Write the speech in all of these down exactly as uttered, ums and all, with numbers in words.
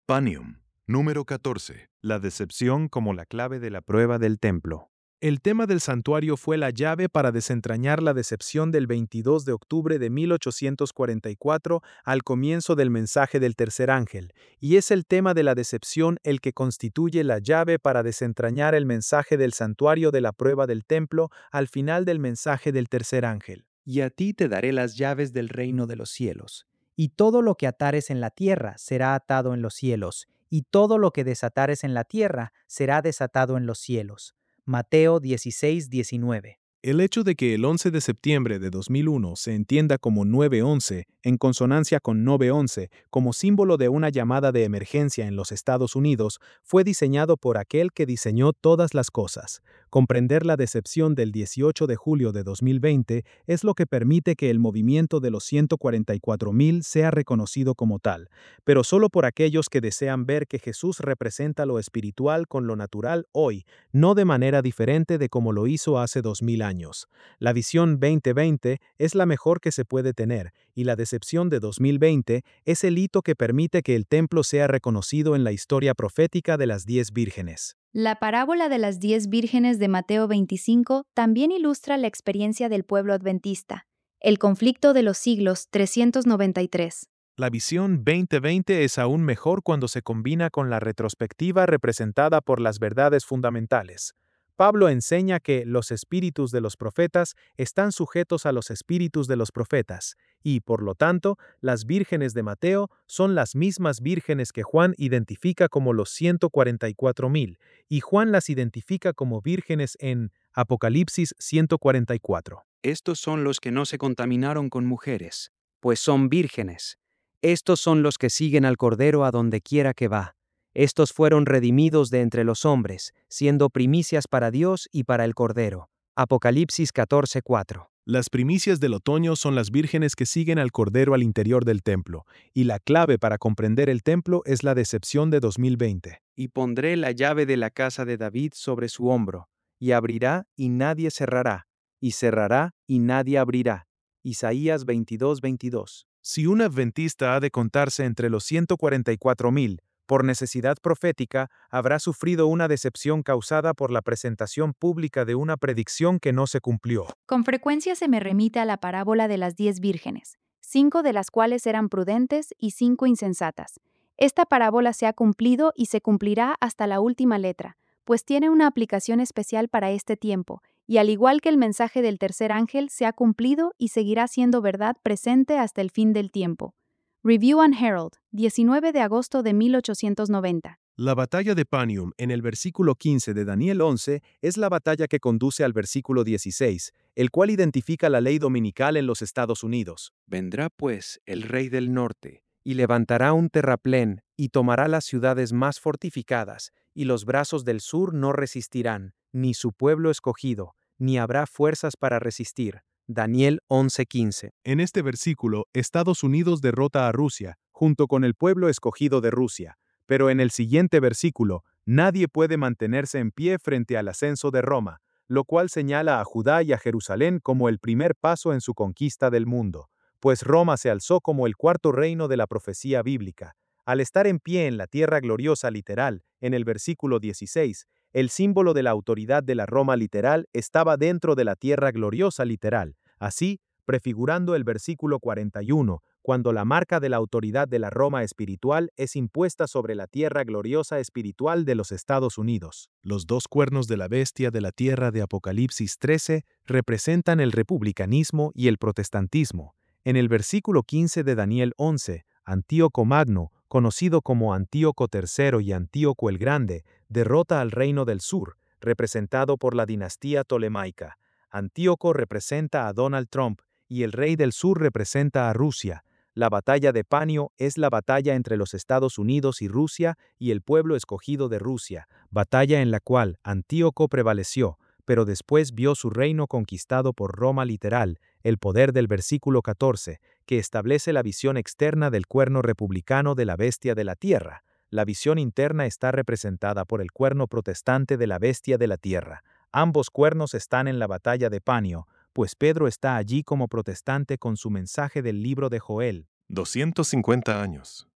Panium, número catorce. La decepción como la clave de la prueba del templo. El tema del santuario fue la llave para desentrañar la decepción del veintidós de octubre de mil ochocientos cuarenta y cuatro al comienzo del mensaje del tercer ángel, y es el tema de la decepción el que constituye la llave para desentrañar el mensaje del santuario de la prueba del templo al final del mensaje del tercer ángel. Y a ti te daré las llaves del reino de los cielos. Y todo lo que atares en la tierra será atado en los cielos, y todo lo que desatares en la tierra será desatado en los cielos. Mateo dieciséis, diecinueve. El hecho de que el once de septiembre de dos mil uno se entienda como nueve once, en consonancia con nueve once, como símbolo de una llamada de emergencia en los Estados Unidos, fue diseñado por aquel que diseñó todas las cosas. Comprender la decepción del dieciocho de julio de dos mil veinte es lo que permite que el movimiento de los ciento cuarenta y cuatro mil sea reconocido como tal, pero solo por aquellos que desean ver que Jesús representa lo espiritual con lo natural hoy, no de manera diferente de como lo hizo hace dos mil años. La visión veinte veinte es la mejor que se puede tener, y la decepción de dos mil veinte es el hito que permite que el templo sea reconocido en la historia profética de las diez vírgenes. La parábola de las diez vírgenes de Mateo veinticinco también ilustra la experiencia del pueblo adventista, el conflicto de los siglos trescientos noventa y tres. La visión veinte veinte es aún mejor cuando se combina con la retrospectiva representada por las verdades fundamentales. Pablo enseña que los espíritus de los profetas están sujetos a los espíritus de los profetas, y, por lo tanto, las vírgenes de Mateo son las mismas vírgenes que Juan identifica como los ciento cuarenta y cuatro mil, y Juan las identifica como vírgenes en Apocalipsis ciento cuarenta y cuatro. Estos son los que no se contaminaron con mujeres, pues son vírgenes. Estos son los que siguen al Cordero a donde quiera que va. Estos fueron redimidos de entre los hombres, siendo primicias para Dios y para el Cordero. Apocalipsis catorce cuatro. Las primicias del otoño son las vírgenes que siguen al Cordero al interior del templo, y la clave para comprender el templo es la decepción de dos mil veinte. Y pondré la llave de la casa de David sobre su hombro, y abrirá y nadie cerrará, y cerrará y nadie abrirá. Isaías veintidós veintidós. Si un adventista ha de contarse entre los ciento cuarenta y cuatro mil, por necesidad profética, habrá sufrido una decepción causada por la presentación pública de una predicción que no se cumplió. Con frecuencia se me remite a la parábola de las diez vírgenes, cinco de las cuales eran prudentes y cinco insensatas. Esta parábola se ha cumplido y se cumplirá hasta la última letra, pues tiene una aplicación especial para este tiempo, y al igual que el mensaje del tercer ángel, se ha cumplido y seguirá siendo verdad presente hasta el fin del tiempo. Review and Herald, diecinueve de agosto de mil ochocientos noventa. La batalla de Panium en el versículo quince de Daniel once es la batalla que conduce al versículo dieciséis, el cual identifica la ley dominical en los Estados Unidos. Vendrá pues el rey del norte, y levantará un terraplén, y tomará las ciudades más fortificadas, y los brazos del sur no resistirán, ni su pueblo escogido, ni habrá fuerzas para resistir. Daniel once quince. En este versículo, Estados Unidos derrota a Rusia, junto con el pueblo escogido de Rusia. Pero en el siguiente versículo, nadie puede mantenerse en pie frente al ascenso de Roma, lo cual señala a Judá y a Jerusalén como el primer paso en su conquista del mundo, pues Roma se alzó como el cuarto reino de la profecía bíblica. Al estar en pie en la tierra gloriosa literal, en el versículo dieciséis, el símbolo de la autoridad de la Roma literal estaba dentro de la tierra gloriosa literal, así, prefigurando el versículo cuarenta y uno, cuando la marca de la autoridad de la Roma espiritual es impuesta sobre la tierra gloriosa espiritual de los Estados Unidos. Los dos cuernos de la bestia de la tierra de Apocalipsis trece representan el republicanismo y el protestantismo. En el versículo quince de Daniel once, Antíoco Magno, conocido como Antíoco tercero y Antíoco el Grande, derrota al reino del sur, representado por la dinastía tolemaica. Antíoco representa a Donald Trump y el rey del sur representa a Rusia. La batalla de Panio es la batalla entre los Estados Unidos y Rusia y el pueblo escogido de Rusia, batalla en la cual Antíoco prevaleció, pero después vio su reino conquistado por Roma literal, el poder del versículo catorce, que establece la visión externa del cuerno republicano de la bestia de la tierra. La visión interna está representada por el cuerno protestante de la bestia de la tierra. Ambos cuernos están en la batalla de Panio, pues Pedro está allí como protestante con su mensaje del libro de Joel. doscientos cincuenta años.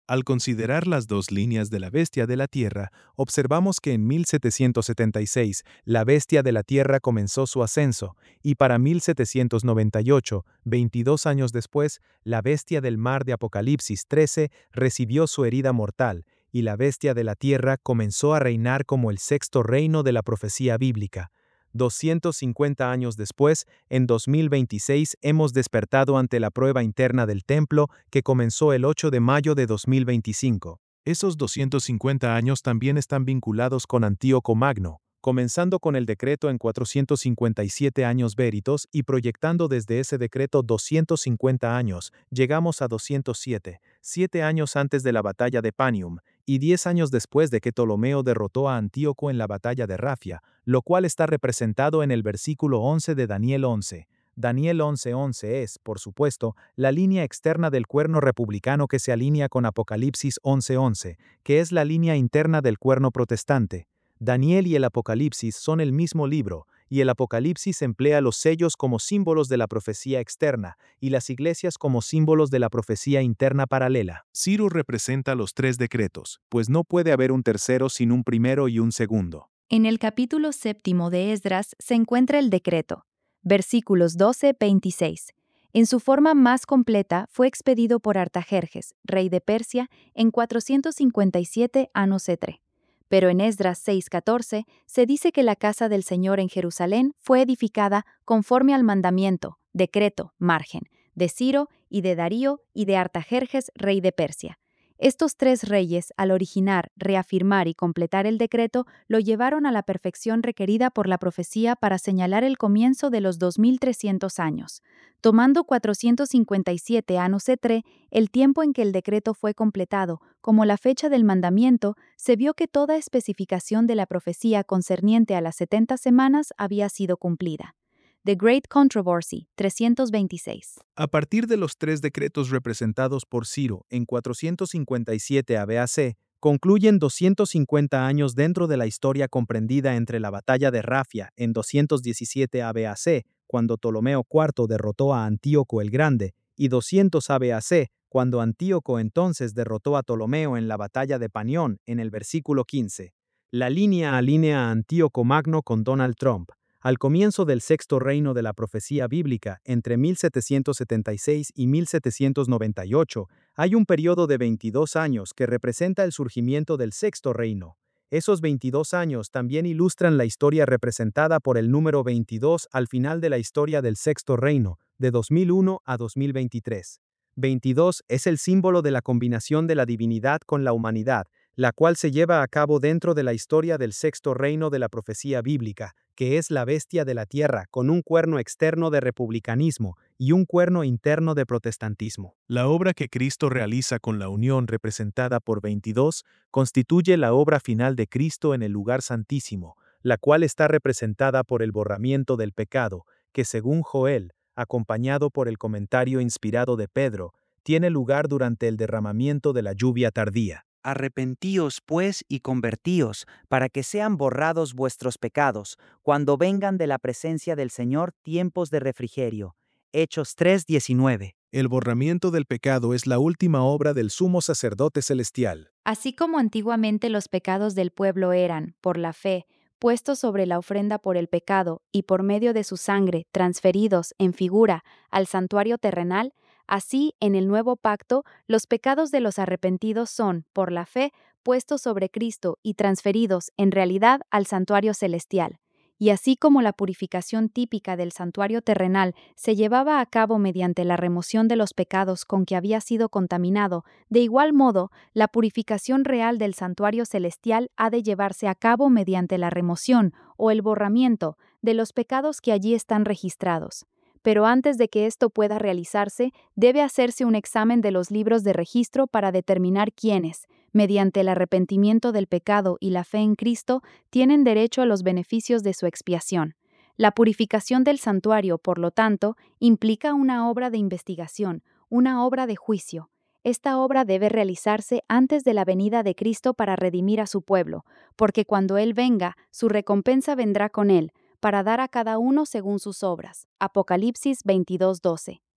Al considerar las dos líneas de la bestia de la Tierra, observamos que en mil setecientos setenta y seis la bestia de la Tierra comenzó su ascenso, y para mil setecientos noventa y ocho, veintidós años después, la bestia del mar de Apocalipsis trece recibió su herida mortal, y la bestia de la Tierra comenzó a reinar como el sexto reino de la profecía bíblica. doscientos cincuenta años después, en dos mil veintiséis, hemos despertado ante la prueba interna del templo que comenzó el ocho de mayo de dos mil veinticinco. Esos doscientos cincuenta años también están vinculados con Antíoco Magno, comenzando con el decreto en cuatrocientos cincuenta y siete años veritos y proyectando desde ese decreto doscientos cincuenta años, llegamos a doscientos siete, siete años antes de la batalla de Panium, y diez años después de que Ptolomeo derrotó a Antíoco en la batalla de Rafia, lo cual está representado en el versículo once de Daniel once. Daniel once once es, por supuesto, la línea externa del cuerno republicano que se alinea con Apocalipsis once once, que es la línea interna del cuerno protestante. Daniel y el Apocalipsis son el mismo libro, y el Apocalipsis emplea los sellos como símbolos de la profecía externa, y las iglesias como símbolos de la profecía interna paralela. Ciro representa los tres decretos, pues no puede haber un tercero sin un primero y un segundo. En el capítulo séptimo de Esdras se encuentra el decreto. Versículos doce a veintiséis. En su forma más completa fue expedido por Artajerjes, rey de Persia, en cuatrocientos cincuenta y siete Ano Cetre. Pero en Esdras seis catorce se dice que la casa del Señor en Jerusalén fue edificada conforme al mandamiento, decreto, margen, de Ciro y de Darío y de Artajerjes, rey de Persia. Estos tres reyes, al originar, reafirmar y completar el decreto, lo llevaron a la perfección requerida por la profecía para señalar el comienzo de los dos mil trescientos años. Tomando cuatrocientos cincuenta y siete Ano Cetre, el tiempo en que el decreto fue completado, como la fecha del mandamiento, se vio que toda especificación de la profecía concerniente a las setenta semanas había sido cumplida. The Great Controversy, trescientos veintiséis. A partir de los tres decretos representados por Ciro en cuatrocientos cincuenta y siete A B A C, concluyen doscientos cincuenta años dentro de la historia comprendida entre la batalla de Rafia en doscientos diecisiete A B A C, cuando Ptolomeo cuarto derrotó a Antíoco el Grande, y doscientos A B A C, cuando Antíoco entonces derrotó a Ptolomeo en la batalla de Panión en el versículo quince. La línea alinea a Antíoco Magno con Donald Trump. Al comienzo del sexto reino de la profecía bíblica, entre mil setecientos setenta y seis y mil setecientos noventa y ocho, hay un periodo de veintidós años que representa el surgimiento del sexto reino. Esos veintidós años también ilustran la historia representada por el número veintidós al final de la historia del sexto reino, de dos mil uno a dos mil veintitrés. veintidós es el símbolo de la combinación de la divinidad con la humanidad, la cual se lleva a cabo dentro de la historia del sexto reino de la profecía bíblica, que es la bestia de la tierra con un cuerno externo de republicanismo y un cuerno interno de protestantismo. La obra que Cristo realiza con la unión representada por veintidós constituye la obra final de Cristo en el lugar santísimo, la cual está representada por el borramiento del pecado, que según Joel, acompañado por el comentario inspirado de Pedro, tiene lugar durante el derramamiento de la lluvia tardía. Arrepentíos, pues, y convertíos, para que sean borrados vuestros pecados, cuando vengan de la presencia del Señor tiempos de refrigerio. Hechos tres diecinueve. El borramiento del pecado es la última obra del sumo sacerdote celestial. Así como antiguamente los pecados del pueblo eran, por la fe, puestos sobre la ofrenda por el pecado y por medio de su sangre transferidos en figura al santuario terrenal, así, en el nuevo pacto, los pecados de los arrepentidos son, por la fe, puestos sobre Cristo y transferidos, en realidad, al santuario celestial. Y así como la purificación típica del santuario terrenal se llevaba a cabo mediante la remoción de los pecados con que había sido contaminado, de igual modo, la purificación real del santuario celestial ha de llevarse a cabo mediante la remoción o el borramiento de los pecados que allí están registrados. Pero antes de que esto pueda realizarse, debe hacerse un examen de los libros de registro para determinar quiénes, mediante el arrepentimiento del pecado y la fe en Cristo, tienen derecho a los beneficios de su expiación. La purificación del santuario, por lo tanto, implica una obra de investigación, una obra de juicio. Esta obra debe realizarse antes de la venida de Cristo para redimir a su pueblo, porque cuando Él venga, su recompensa vendrá con Él, para dar a cada uno según sus obras. Apocalipsis veintidós doce.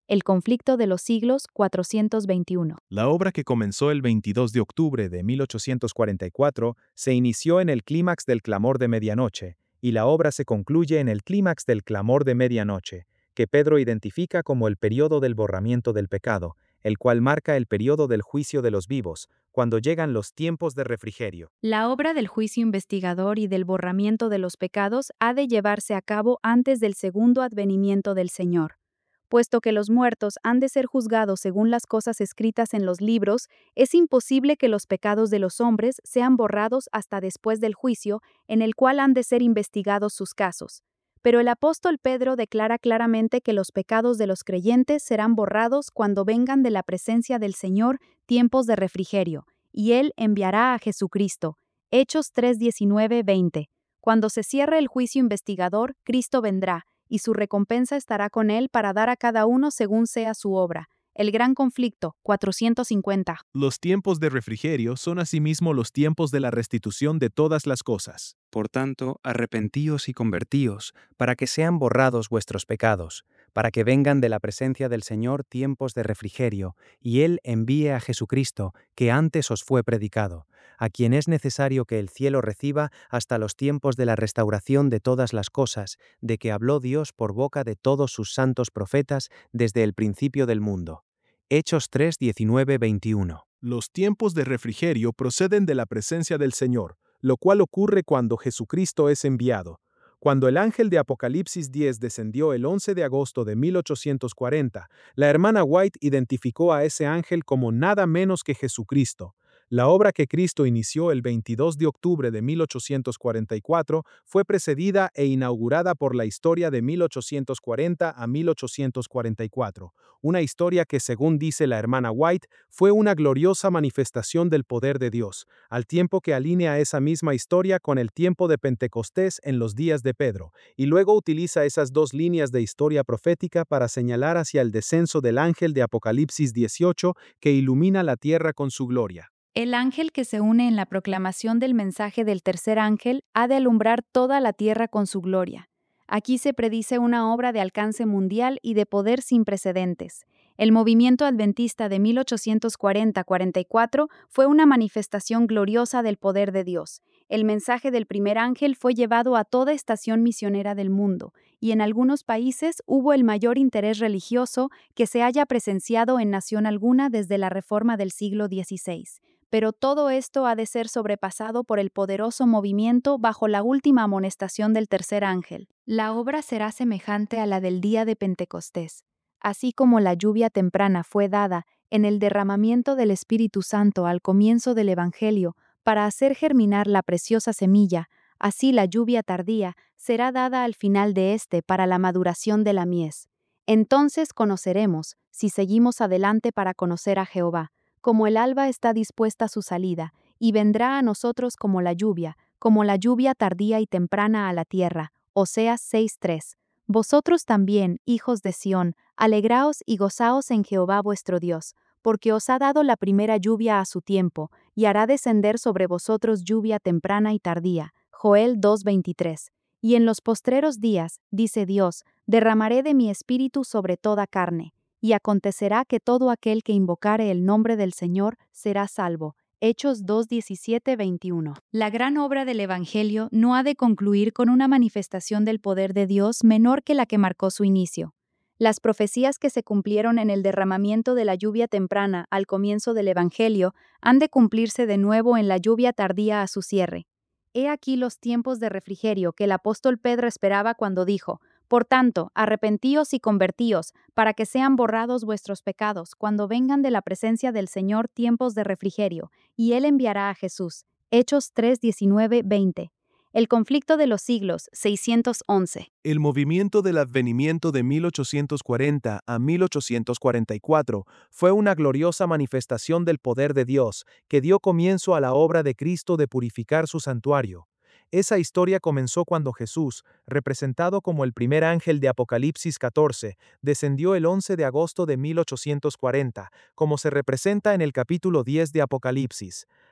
El conflicto de los siglos cuatrocientos veintiuno. La obra, que comenzó el veintidós de octubre de mil ochocientos cuarenta y cuatro, se inició en el clímax del clamor de medianoche, y la obra se concluye en el clímax del clamor de medianoche, que Pedro identifica como el periodo del borramiento del pecado, el cual marca el periodo del juicio de los vivos, cuando llegan los tiempos de refrigerio. La obra del juicio investigador y del borramiento de los pecados ha de llevarse a cabo antes del segundo advenimiento del Señor. Puesto que los muertos han de ser juzgados según las cosas escritas en los libros, es imposible que los pecados de los hombres sean borrados hasta después del juicio, en el cual han de ser investigados sus casos. Pero el apóstol Pedro declara claramente que los pecados de los creyentes serán borrados cuando vengan de la presencia del Señor tiempos de refrigerio, y Él enviará a Jesucristo. Hechos tres, diecinueve, veinte. Cuando se cierre el juicio investigador, Cristo vendrá, y su recompensa estará con Él para dar a cada uno según sea su obra. El gran conflicto, cuatrocientos cincuenta. Los tiempos de refrigerio son asimismo los tiempos de la restitución de todas las cosas. Por tanto, arrepentíos y convertíos, para que sean borrados vuestros pecados, para que vengan de la presencia del Señor tiempos de refrigerio, y Él envíe a Jesucristo, que antes os fue predicado, a quien es necesario que el cielo reciba hasta los tiempos de la restauración de todas las cosas, de que habló Dios por boca de todos sus santos profetas desde el principio del mundo. Hechos tres, diecinueve, veintiuno. Los tiempos de refrigerio proceden de la presencia del Señor, lo cual ocurre cuando Jesucristo es enviado. Cuando el ángel de Apocalipsis diez descendió el once de agosto de mil ochocientos cuarenta, la hermana White identificó a ese ángel como nada menos que Jesucristo. La obra que Cristo inició el veintidós de octubre de mil ochocientos cuarenta y cuatro fue precedida e inaugurada por la historia de mil ochocientos cuarenta a mil ochocientos cuarenta y cuatro, una historia que, según dice la hermana White, fue una gloriosa manifestación del poder de Dios, al tiempo que alinea esa misma historia con el tiempo de Pentecostés en los días de Pedro, y luego utiliza esas dos líneas de historia profética para señalar hacia el descenso del ángel de Apocalipsis dieciocho que ilumina la tierra con su gloria. El ángel que se une en la proclamación del mensaje del tercer ángel ha de alumbrar toda la tierra con su gloria. Aquí se predice una obra de alcance mundial y de poder sin precedentes. El movimiento adventista de mil ochocientos cuarenta a cuarenta y cuatro fue una manifestación gloriosa del poder de Dios. El mensaje del primer ángel fue llevado a toda estación misionera del mundo, y en algunos países hubo el mayor interés religioso que se haya presenciado en nación alguna desde la Reforma del siglo dieciséis. Pero todo esto ha de ser sobrepasado por el poderoso movimiento bajo la última amonestación del tercer ángel. La obra será semejante a la del día de Pentecostés. Así como la lluvia temprana fue dada en el derramamiento del Espíritu Santo al comienzo del Evangelio para hacer germinar la preciosa semilla, así la lluvia tardía será dada al final de éste para la maduración de la mies. Entonces conoceremos, si seguimos adelante para conocer a Jehová, como el alba está dispuesta a su salida, y vendrá a nosotros como la lluvia, como la lluvia tardía y temprana a la tierra. Oseas seis tres. Vosotros también, hijos de Sión, alegraos y gozaos en Jehová vuestro Dios, porque os ha dado la primera lluvia a su tiempo, y hará descender sobre vosotros lluvia temprana y tardía. Joel dos veintitrés. Y en los postreros días, dice Dios, derramaré de mi espíritu sobre toda carne. Y acontecerá que todo aquel que invocare el nombre del Señor será salvo. Hechos dos diecisiete veintiuno. La gran obra del Evangelio no ha de concluir con una manifestación del poder de Dios menor que la que marcó su inicio. Las profecías que se cumplieron en el derramamiento de la lluvia temprana al comienzo del Evangelio han de cumplirse de nuevo en la lluvia tardía a su cierre. He aquí los tiempos de refrigerio que el apóstol Pedro esperaba cuando dijo: Por tanto, arrepentíos y convertíos, para que sean borrados vuestros pecados, cuando vengan de la presencia del Señor tiempos de refrigerio, y Él enviará a Jesús. Hechos tres diecinueve veinte. El conflicto de los siglos, seiscientos once. El movimiento del advenimiento de mil ochocientos cuarenta a mil ochocientos cuarenta y cuatro fue una gloriosa manifestación del poder de Dios que dio comienzo a la obra de Cristo de purificar su santuario. Esa historia comenzó cuando Jesús, representado como el primer ángel de Apocalipsis catorce, descendió el once de agosto de mil ochocientos cuarenta, como se representa en el capítulo diez de Apocalipsis.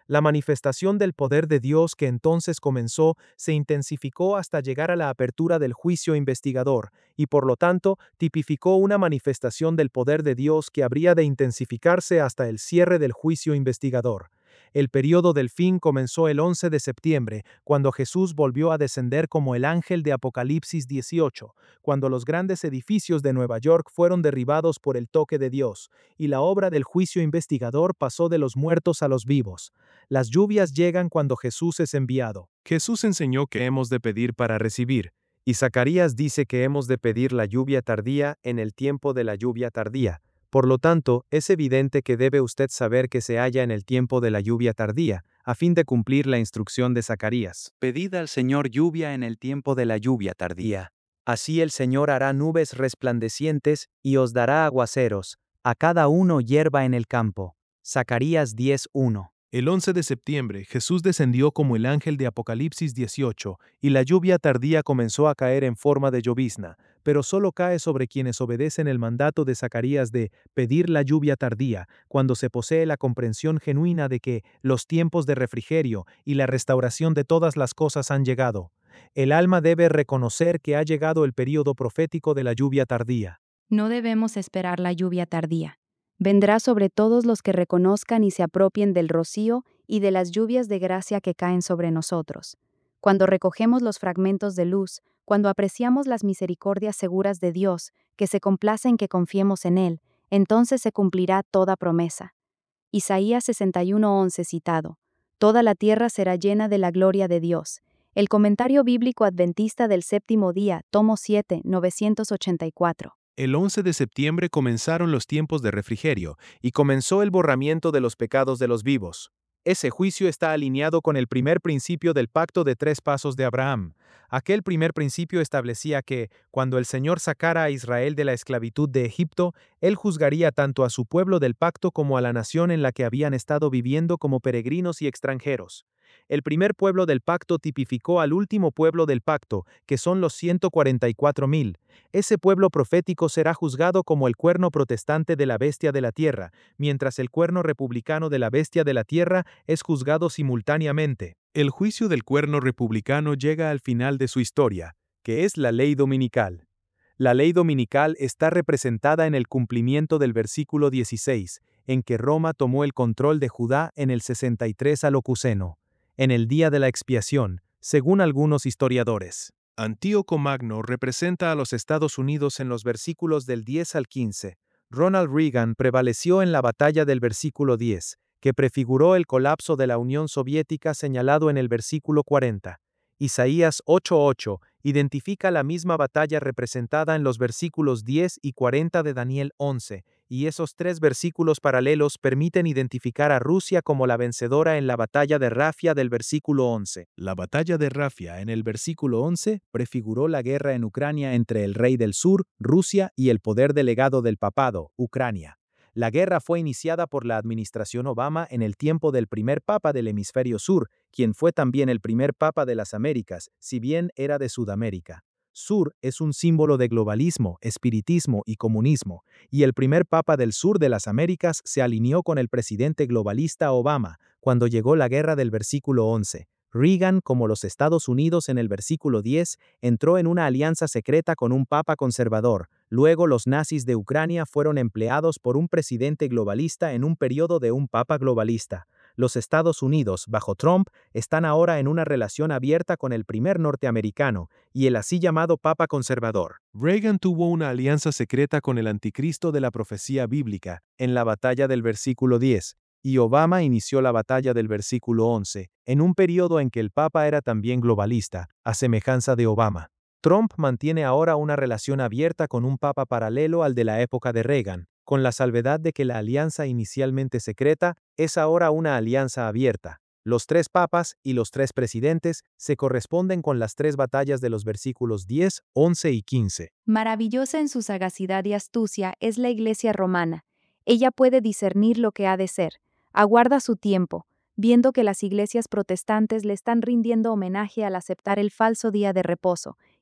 La manifestación del poder de Dios que entonces comenzó se intensificó hasta llegar a la apertura del juicio investigador, y por lo tanto tipificó una manifestación del poder de Dios que habría de intensificarse hasta el cierre del juicio investigador. El período del fin comenzó el once de septiembre, cuando Jesús volvió a descender como el ángel de Apocalipsis dieciocho, cuando los grandes edificios de Nueva York fueron derribados por el toque de Dios, y la obra del juicio investigador pasó de los muertos a los vivos. Las lluvias llegan cuando Jesús es enviado. Jesús enseñó que hemos de pedir para recibir, y Zacarías dice que hemos de pedir la lluvia tardía en el tiempo de la lluvia tardía. Por lo tanto, es evidente que debe usted saber que se halla en el tiempo de la lluvia tardía, a fin de cumplir la instrucción de Zacarías. Pedid al Señor lluvia en el tiempo de la lluvia tardía. Así el Señor hará nubes resplandecientes y os dará aguaceros, a cada uno hierba en el campo. Zacarías diez uno. El once de septiembre, Jesús descendió como el ángel de Apocalipsis dieciocho, y la lluvia tardía comenzó a caer en forma de llovizna, pero solo cae sobre quienes obedecen el mandato de Zacarías de pedir la lluvia tardía, cuando se posee la comprensión genuina de que los tiempos de refrigerio y la restauración de todas las cosas han llegado. El alma debe reconocer que ha llegado el período profético de la lluvia tardía. No debemos esperar la lluvia tardía. Vendrá sobre todos los que reconozcan y se apropien del rocío y de las lluvias de gracia que caen sobre nosotros. Cuando recogemos los fragmentos de luz, cuando apreciamos las misericordias seguras de Dios, que se complace en que confiemos en Él, entonces se cumplirá toda promesa. Isaías sesenta y uno once citado. Toda la tierra será llena de la gloria de Dios. El Comentario Bíblico Adventista del Séptimo Día, tomo siete, novecientos ochenta y cuatro. El once de septiembre comenzaron los tiempos de refrigerio, y comenzó el borramiento de los pecados de los vivos. Ese juicio está alineado con el primer principio del pacto de tres pasos de Abraham. Aquel primer principio establecía que, cuando el Señor sacara a Israel de la esclavitud de Egipto, Él juzgaría tanto a su pueblo del pacto como a la nación en la que habían estado viviendo como peregrinos y extranjeros. El primer pueblo del pacto tipificó al último pueblo del pacto, que son los ciento cuarenta y cuatro mil. Ese pueblo profético será juzgado como el cuerno protestante de la bestia de la tierra, mientras el cuerno republicano de la bestia de la tierra es juzgado simultáneamente. El juicio del cuerno republicano llega al final de su historia, que es la ley dominical. La ley dominical está representada en el cumplimiento del versículo dieciséis, en que Roma tomó el control de Judá en el sesenta y tres al Ocuceno, en el día de la expiación, según algunos historiadores. Antíoco Magno representa a los Estados Unidos en los versículos del diez al quince. Ronald Reagan prevaleció en la batalla del versículo diez, que prefiguró el colapso de la Unión Soviética señalado en el versículo cuarenta. Isaías ocho ocho identifica la misma batalla representada en los versículos diez y cuarenta de Daniel once, y esos tres versículos paralelos permiten identificar a Rusia como la vencedora en la batalla de Rafia del versículo once. La batalla de Rafia en el versículo once prefiguró la guerra en Ucrania entre el rey del sur, Rusia, y el poder delegado del papado, Ucrania. La guerra fue iniciada por la administración Obama en el tiempo del primer papa del hemisferio sur, quien fue también el primer papa de las Américas, si bien era de Sudamérica. Sur es un símbolo de globalismo, espiritismo y comunismo, y el primer papa del sur de las Américas se alineó con el presidente globalista Obama, cuando llegó la guerra del versículo once. Reagan, como los Estados Unidos en el versículo diez, entró en una alianza secreta con un papa conservador. Luego los nazis de Ucrania fueron empleados por un presidente globalista en un periodo de un papa globalista. Los Estados Unidos, bajo Trump, están ahora en una relación abierta con el primer norteamericano y el así llamado papa conservador. Reagan tuvo una alianza secreta con el anticristo de la profecía bíblica en la batalla del versículo diez. Y Obama inició la batalla del versículo once, en un periodo en que el Papa era también globalista, a semejanza de Obama. Trump mantiene ahora una relación abierta con un Papa paralelo al de la época de Reagan, con la salvedad de que la alianza inicialmente secreta es ahora una alianza abierta. Los tres papas y los tres presidentes se corresponden con las tres batallas de los versículos diez, once y quince. Maravillosa en su sagacidad y astucia es la Iglesia romana. Ella puede discernir lo que ha de ser. Aguarda su tiempo, viendo que las iglesias protestantes le están rindiendo homenaje al aceptar el falso día de reposo,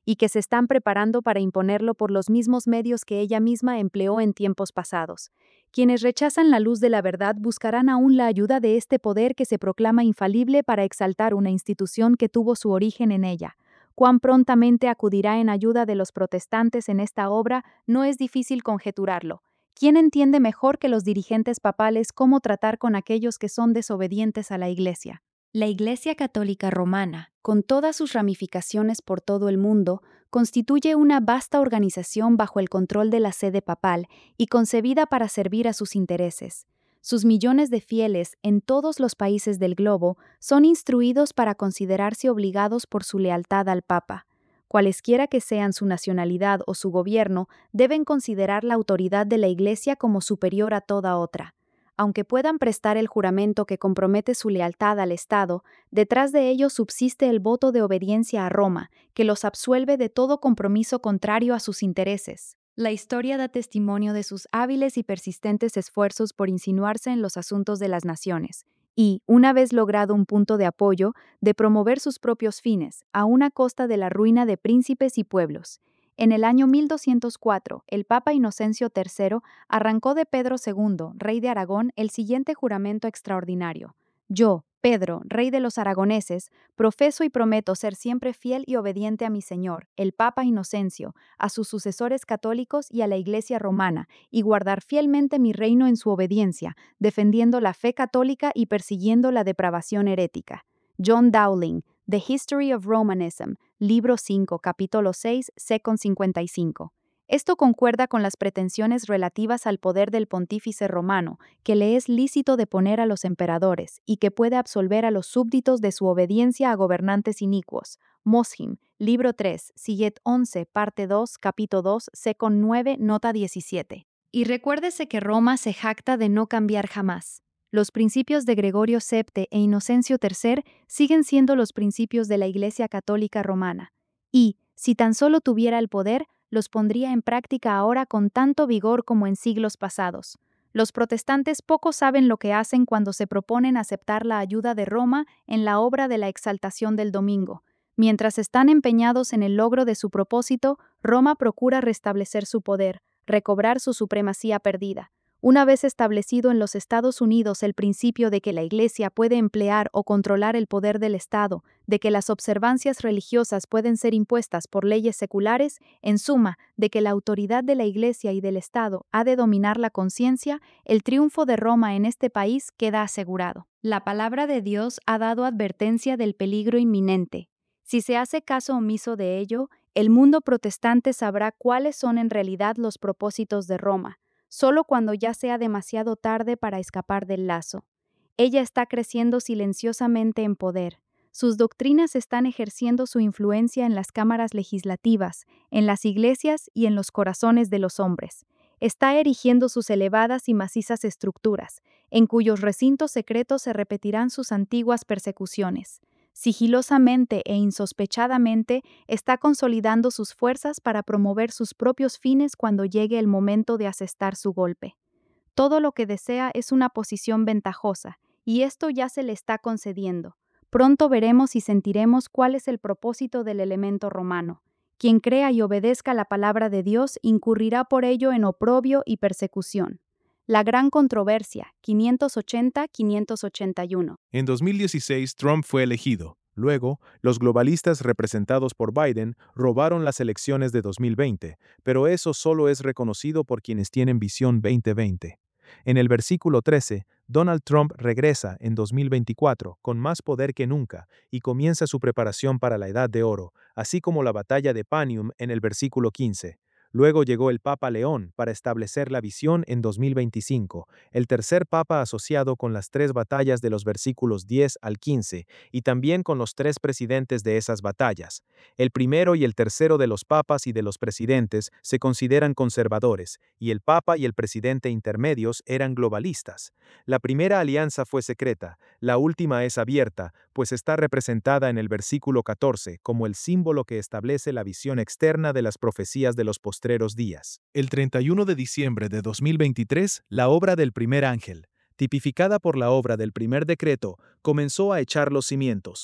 y que se están preparando para imponerlo por los mismos medios que ella misma empleó en tiempos pasados. Quienes rechazan la luz de la verdad buscarán aún la ayuda de este poder que se proclama infalible para exaltar una institución que tuvo su origen en ella. Cuán prontamente acudirá en ayuda de los protestantes en esta obra no es difícil conjeturarlo. ¿Quién entiende mejor que los dirigentes papales cómo tratar con aquellos que son desobedientes a la Iglesia? La Iglesia Católica Romana, con todas sus ramificaciones por todo el mundo, constituye una vasta organización bajo el control de la sede papal y concebida para servir a sus intereses. Sus millones de fieles en todos los países del globo son instruidos para considerarse obligados por su lealtad al Papa. Cualesquiera que sean su nacionalidad o su gobierno, deben considerar la autoridad de la Iglesia como superior a toda otra. Aunque puedan prestar el juramento que compromete su lealtad al Estado, detrás de ello subsiste el voto de obediencia a Roma, que los absuelve de todo compromiso contrario a sus intereses. La historia da testimonio de sus hábiles y persistentes esfuerzos por insinuarse en los asuntos de las naciones, y, una vez logrado un punto de apoyo, de promover sus propios fines, a una costa de la ruina de príncipes y pueblos. En el año mil doscientos cuatro, el Papa Inocencio tercero arrancó de Pedro segundo, rey de Aragón, el siguiente juramento extraordinario. Yo, Pedro, rey de los aragoneses, profeso y prometo ser siempre fiel y obediente a mi Señor, el Papa Inocencio, a sus sucesores católicos y a la Iglesia romana, y guardar fielmente mi reino en su obediencia, defendiendo la fe católica y persiguiendo la depravación herética. John Dowling, The History of Romanism, libro cinco, capítulo seis, second cincuenta y cinco. Esto concuerda con las pretensiones relativas al poder del pontífice romano, que le es lícito deponer a los emperadores y que puede absolver a los súbditos de su obediencia a gobernantes inicuos. Moshim, libro tres, Sillet once, parte dos, capítulo dos, second nueve, nota diecisiete. Y recuérdese que Roma se jacta de no cambiar jamás. Los principios de Gregorio séptimo e Inocencio tercero siguen siendo los principios de la Iglesia Católica Romana. Y, si tan solo tuviera el poder, los pondría en práctica ahora con tanto vigor como en siglos pasados. Los protestantes poco saben lo que hacen cuando se proponen aceptar la ayuda de Roma en la obra de la exaltación del domingo. Mientras están empeñados en el logro de su propósito, Roma procura restablecer su poder, recobrar su supremacía perdida. Una vez establecido en los Estados Unidos el principio de que la Iglesia puede emplear o controlar el poder del Estado, de que las observancias religiosas pueden ser impuestas por leyes seculares, en suma, de que la autoridad de la Iglesia y del Estado ha de dominar la conciencia, el triunfo de Roma en este país queda asegurado. La palabra de Dios ha dado advertencia del peligro inminente. Si se hace caso omiso de ello, el mundo protestante sabrá cuáles son en realidad los propósitos de Roma, solo cuando ya sea demasiado tarde para escapar del lazo. Ella está creciendo silenciosamente en poder. Sus doctrinas están ejerciendo su influencia en las cámaras legislativas, en las iglesias y en los corazones de los hombres. Está erigiendo sus elevadas y macizas estructuras, en cuyos recintos secretos se repetirán sus antiguas persecuciones. Sigilosamente e insospechadamente está consolidando sus fuerzas para promover sus propios fines cuando llegue el momento de asestar su golpe. Todo lo que desea es una posición ventajosa, y esto ya se le está concediendo. Pronto veremos y sentiremos cuál es el propósito del elemento romano. Quien crea y obedezca la palabra de Dios incurrirá por ello en oprobio y persecución. La gran controversia, quinientos ochenta a quinientos ochenta y uno. En dos mil dieciséis, Trump fue elegido. Luego, los globalistas representados por Biden robaron las elecciones de dos mil veinte, pero eso solo es reconocido por quienes tienen visión veinte veinte. En el versículo trece, Donald Trump regresa en dos mil veinticuatro con más poder que nunca y comienza su preparación para la Edad de Oro, así como la batalla de Panium en el versículo quince. Luego llegó el Papa León para establecer la visión en dos mil veinticinco, el tercer papa asociado con las tres batallas de los versículos diez al quince, y también con los tres presidentes de esas batallas. El primero y el tercero de los papas y de los presidentes se consideran conservadores, y el papa y el presidente intermedios eran globalistas. La primera alianza fue secreta, la última es abierta, pues está representada en el versículo catorce como el símbolo que establece la visión externa de las profecías de los postreros días. El treinta y uno de diciembre de dos mil veintitrés, la obra del primer ángel, tipificada por la obra del primer decreto, comenzó a echar los cimientos.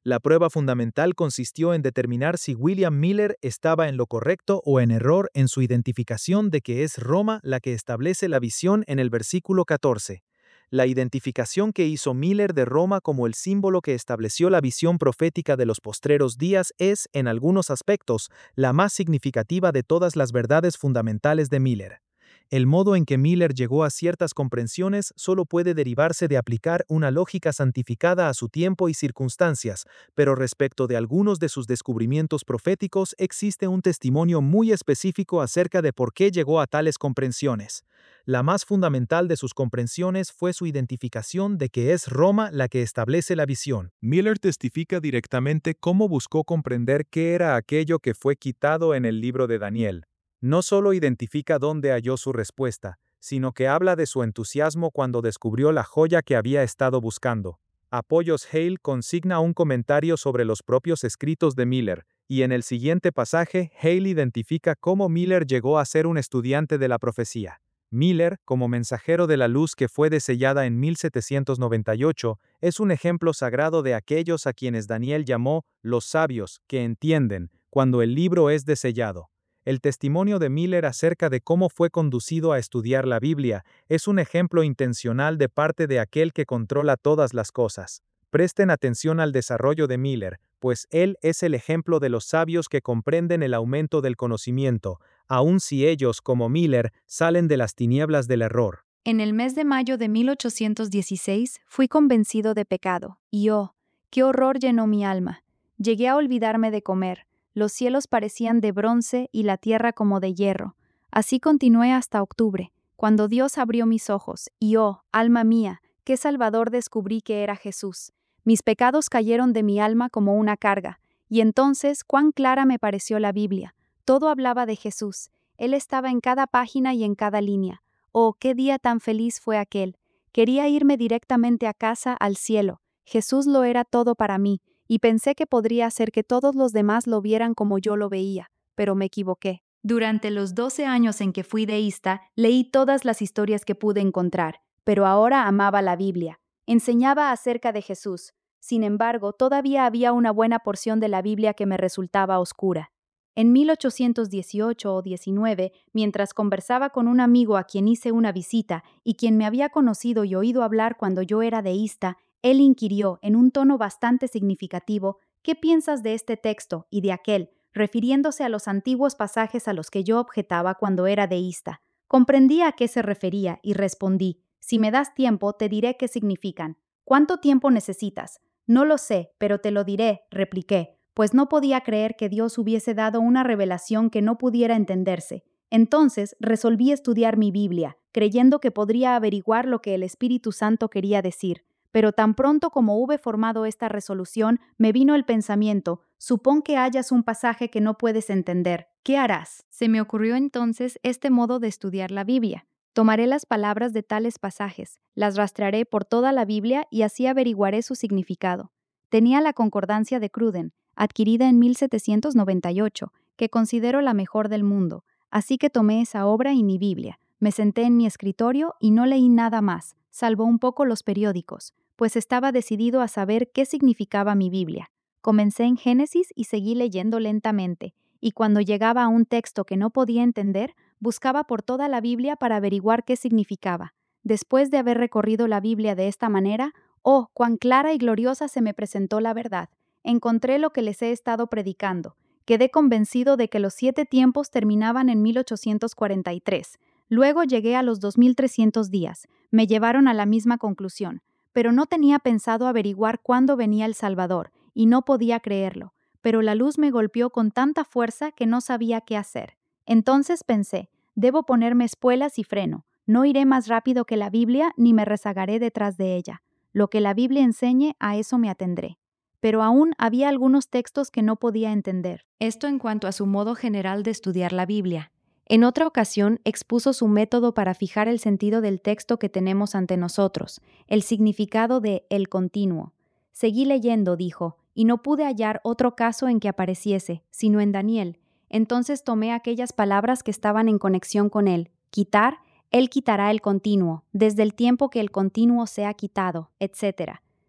La prueba fundamental consistió en determinar si William Miller estaba en lo correcto o en error en su identificación de que es Roma la que establece la visión en el versículo catorce. La identificación que hizo Miller de Roma como el símbolo que estableció la visión profética de los postreros días es, en algunos aspectos, la más significativa de todas las verdades fundamentales de Miller. El modo en que Miller llegó a ciertas comprensiones solo puede derivarse de aplicar una lógica santificada a su tiempo y circunstancias, pero respecto de algunos de sus descubrimientos proféticos existe un testimonio muy específico acerca de por qué llegó a tales comprensiones. La más fundamental de sus comprensiones fue su identificación de que es Roma la que establece la visión. Miller testifica directamente cómo buscó comprender qué era aquello que fue quitado en el libro de Daniel. No solo identifica dónde halló su respuesta, sino que habla de su entusiasmo cuando descubrió la joya que había estado buscando. Apoyos Hale consigna un comentario sobre los propios escritos de Miller, y en el siguiente pasaje Hale identifica cómo Miller llegó a ser un estudiante de la profecía. Miller, como mensajero de la luz que fue desellada en mil setecientos noventa y ocho, es un ejemplo sagrado de aquellos a quienes Daniel llamó los sabios, que entienden, cuando el libro es desellado. El testimonio de Miller acerca de cómo fue conducido a estudiar la Biblia es un ejemplo intencional de parte de aquel que controla todas las cosas. Presten atención al desarrollo de Miller, pues él es el ejemplo de los sabios que comprenden el aumento del conocimiento, aun si ellos, como Miller, salen de las tinieblas del error. En el mes de mayo de mil ochocientos dieciséis fui convencido de pecado, y oh, qué horror llenó mi alma. Llegué a olvidarme de comer. Los cielos parecían de bronce y la tierra como de hierro. Así continué hasta octubre, cuando Dios abrió mis ojos, y oh, alma mía, qué Salvador descubrí que era Jesús. Mis pecados cayeron de mi alma como una carga, y entonces cuán clara me pareció la Biblia. Todo hablaba de Jesús. Él estaba en cada página y en cada línea. Oh, qué día tan feliz fue aquel. Quería irme directamente a casa, al cielo. Jesús lo era todo para mí. Y pensé que podría hacer que todos los demás lo vieran como yo lo veía, pero me equivoqué. Durante los doce años en que fui deísta, leí todas las historias que pude encontrar, pero ahora amaba la Biblia. Enseñaba acerca de Jesús. Sin embargo, todavía había una buena porción de la Biblia que me resultaba oscura. En mil ochocientos dieciocho o diecinueve, mientras conversaba con un amigo a quien hice una visita y quien me había conocido y oído hablar cuando yo era deísta, él inquirió, en un tono bastante significativo, ¿qué piensas de este texto y de aquel?, refiriéndose a los antiguos pasajes a los que yo objetaba cuando era deísta. Comprendí a qué se refería y respondí, si me das tiempo, te diré qué significan. ¿Cuánto tiempo necesitas? No lo sé, pero te lo diré, repliqué, pues no podía creer que Dios hubiese dado una revelación que no pudiera entenderse. Entonces resolví estudiar mi Biblia, creyendo que podría averiguar lo que el Espíritu Santo quería decir. Pero tan pronto como hube formado esta resolución, me vino el pensamiento, supón que hallas un pasaje que no puedes entender, ¿qué harás? Se me ocurrió entonces este modo de estudiar la Biblia. Tomaré las palabras de tales pasajes, las rastrearé por toda la Biblia y así averiguaré su significado. Tenía la concordancia de Cruden, adquirida en mil setecientos noventa y ocho, que considero la mejor del mundo, así que tomé esa obra y mi Biblia. Me senté en mi escritorio y no leí nada más, salvo un poco los periódicos, pues estaba decidido a saber qué significaba mi Biblia. Comencé en Génesis y seguí leyendo lentamente, y cuando llegaba a un texto que no podía entender, buscaba por toda la Biblia para averiguar qué significaba. Después de haber recorrido la Biblia de esta manera, oh, cuán clara y gloriosa se me presentó la verdad. Encontré lo que les he estado predicando. Quedé convencido de que los siete tiempos terminaban en mil ochocientos cuarenta y tres. Luego llegué a los dos mil trescientos días. Me llevaron a la misma conclusión. Pero no tenía pensado averiguar cuándo venía el Salvador, y no podía creerlo, pero la luz me golpeó con tanta fuerza que no sabía qué hacer. Entonces pensé, debo ponerme espuelas y freno, no iré más rápido que la Biblia ni me rezagaré detrás de ella. Lo que la Biblia enseñe, a eso me atendré. Pero aún había algunos textos que no podía entender. Esto en cuanto a su modo general de estudiar la Biblia. En otra ocasión expuso su método para fijar el sentido del texto que tenemos ante nosotros, el significado de el continuo. Seguí leyendo, dijo, y no pude hallar otro caso en que apareciese, sino en Daniel. Entonces tomé aquellas palabras que estaban en conexión con él. Quitar, él quitará el continuo, desde el tiempo que el continuo sea quitado, etcétera.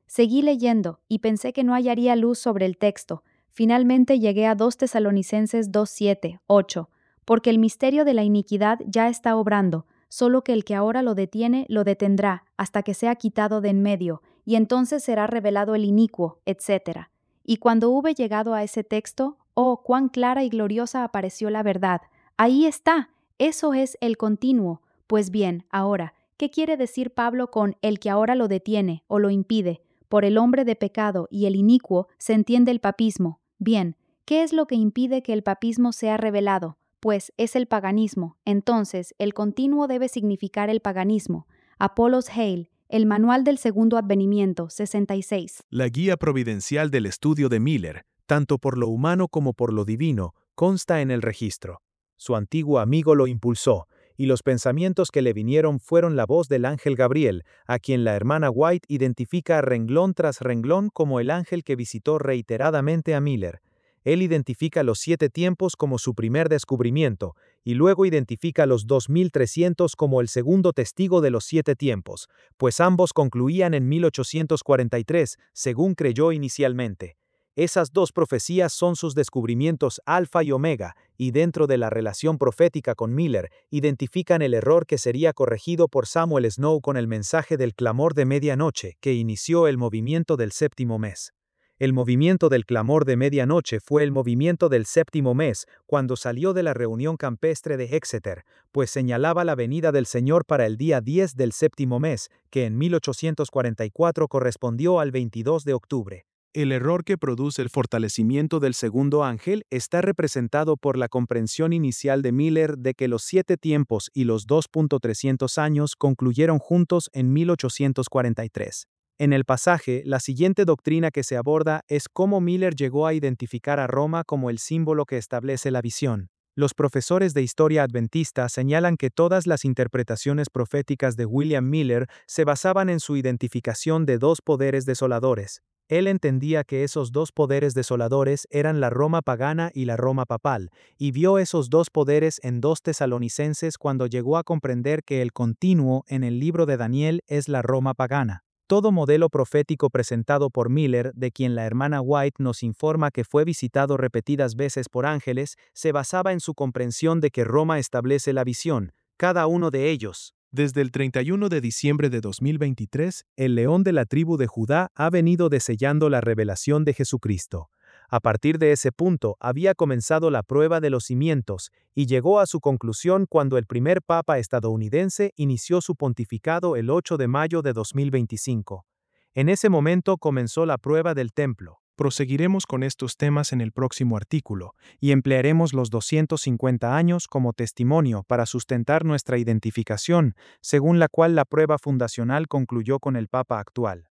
Seguí leyendo, y pensé que no hallaría luz sobre el texto. Finalmente llegué a dos Tesalonicenses dos siete, ocho, porque el misterio de la iniquidad ya está obrando, solo que el que ahora lo detiene lo detendrá hasta que sea quitado de en medio, y entonces será revelado el inicuo, etcétera. Y cuando hube llegado a ese texto, oh, cuán clara y gloriosa apareció la verdad. Ahí está, eso es el continuo. Pues bien, ahora, ¿qué quiere decir Pablo con el que ahora lo detiene o lo impide? Por el hombre de pecado y el inicuo se entiende el papismo. Bien, ¿qué es lo que impide que el papismo sea revelado? Pues es el paganismo. Entonces, el continuo debe significar el paganismo. Apollos Hale, el Manual del Segundo Advenimiento, sesenta y seis. La guía providencial del estudio de Miller, tanto por lo humano como por lo divino, consta en el registro. Su antiguo amigo lo impulsó, y los pensamientos que le vinieron fueron la voz del ángel Gabriel, a quien la hermana White identifica renglón tras renglón como el ángel que visitó reiteradamente a Miller. Él identifica los siete tiempos como su primer descubrimiento, y luego identifica los dos mil trescientos como el segundo testigo de los siete tiempos, pues ambos concluían en mil ochocientos cuarenta y tres, según creyó inicialmente. Esas dos profecías son sus descubrimientos alfa y omega, y dentro de la relación profética con Miller, identifican el error que sería corregido por Samuel Snow con el mensaje del clamor de medianoche, que inició el movimiento del séptimo mes. El movimiento del clamor de medianoche fue el movimiento del séptimo mes, cuando salió de la reunión campestre de Exeter, pues señalaba la venida del Señor para el día diez del séptimo mes, que en mil ochocientos cuarenta y cuatro correspondió al veintidós de octubre. El error que produce el fortalecimiento del segundo ángel está representado por la comprensión inicial de Miller de que los siete tiempos y los dos mil trescientos años concluyeron juntos en mil ochocientos cuarenta y tres. En el pasaje, la siguiente doctrina que se aborda es cómo Miller llegó a identificar a Roma como el símbolo que establece la visión. Los profesores de historia adventista señalan que todas las interpretaciones proféticas de William Miller se basaban en su identificación de dos poderes desoladores. Él entendía que esos dos poderes desoladores eran la Roma pagana y la Roma papal, y vio esos dos poderes en dos Tesalonicenses cuando llegó a comprender que el continuo en el libro de Daniel es la Roma pagana. Todo modelo profético presentado por Miller, de quien la hermana White nos informa que fue visitado repetidas veces por ángeles, se basaba en su comprensión de que Roma establece la visión, cada uno de ellos. Desde el treinta y uno de diciembre de dos mil veintitrés, el león de la tribu de Judá ha venido desellando la revelación de Jesucristo. A partir de ese punto, había comenzado la prueba de los cimientos, y llegó a su conclusión cuando el primer papa estadounidense inició su pontificado el ocho de mayo de dos mil veinticinco. En ese momento comenzó la prueba del templo. Proseguiremos con estos temas en el próximo artículo, y emplearemos los doscientos cincuenta años como testimonio para sustentar nuestra identificación, según la cual la prueba fundacional concluyó con el papa actual.